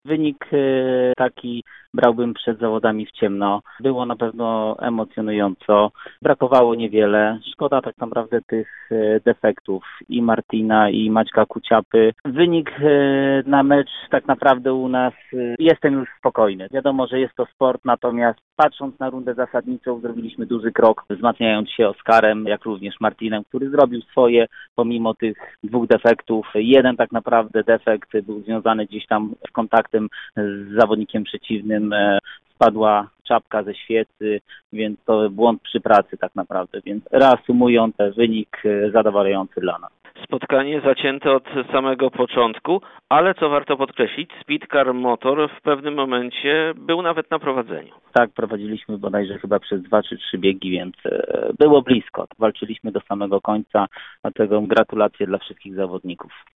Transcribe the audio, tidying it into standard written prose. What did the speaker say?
Wynik taki brałbym przed zawodami w ciemno. Było na pewno emocjonująco. Brakowało niewiele. Szkoda tak naprawdę tych defektów i Martina, i Maćka Kuciapy. Wynik na mecz tak naprawdę u nas jestem już spokojny. Wiadomo, że jest to sport, natomiast patrząc na rundę zasadniczą zrobiliśmy duży krok, wzmacniając się Oskarem, jak również Martinem, który zrobił swoje pomimo tych dwóch defektów. Jeden tak naprawdę defekt był związany gdzieś tam z kontaktem z zawodnikiem przeciwnym. Spadła czapka ze świecy, więc to błąd przy pracy tak naprawdę. Więc reasumując, wynik zadowalający dla nas. Spotkanie zacięte od samego początku, ale co warto podkreślić, Speedcar Motor w pewnym momencie był nawet na prowadzeniu. Tak, prowadziliśmy bodajże chyba przez 2 czy 3 biegi, więc było blisko. Walczyliśmy do samego końca, dlatego gratulacje dla wszystkich zawodników.